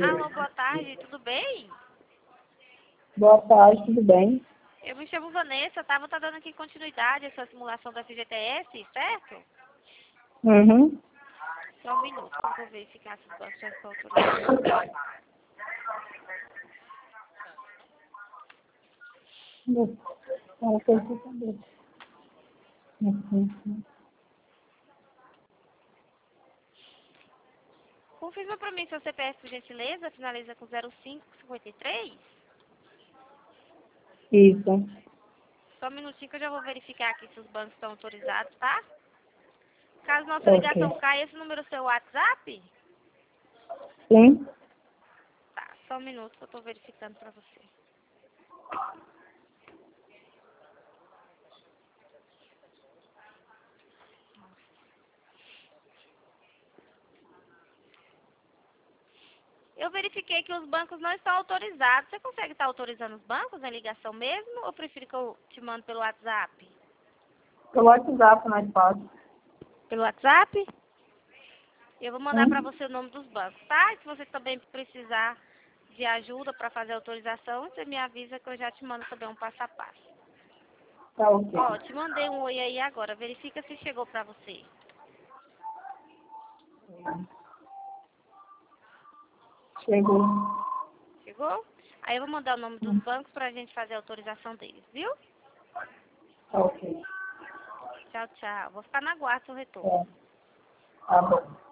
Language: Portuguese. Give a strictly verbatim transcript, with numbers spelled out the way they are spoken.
Alô, boa tarde, tudo bem? Boa tarde, tudo bem? Eu me chamo Vanessa, tá? Vou estar dando aqui continuidade à sua simulação da F G T S, certo? Uhum. Só um minuto, que eu vou verificar se os bancos já estão autorizados. Ela foi de cabeça. Uhum. Confirma pra mim seu C P F, por gentileza, finaliza com zero cinco cinquenta e três. Isso. Só um minutinho que eu já vou verificar aqui se os bancos estão autorizados, tá? Caso nossa Ok. ligação caia, esse número é o seu WhatsApp? Sim? Tá, só um minuto que eu tô verificando pra você. Eu verifiquei que os bancos não estão autorizados. Você consegue estar autorizando os bancos em ligação mesmo? Ou prefiro que eu te mando pelo WhatsApp? Pelo WhatsApp, mais fácil. Pelo WhatsApp? Eu vou mandar pra Hum? você o nome dos bancos, tá? E se você também precisar de ajuda para fazer a autorização, você me avisa que eu já te mando também um passo a passo. Tá ok. Ó, te mandei um oi aí agora. Verifica se chegou pra você. Chegou. Chegou? Aí eu vou mandar o nome dos Hum. bancos pra gente fazer a autorização deles, viu? Tá ok. Tchau, tchau. Vou ficar na guarda do seu retorno. É. Tá bom.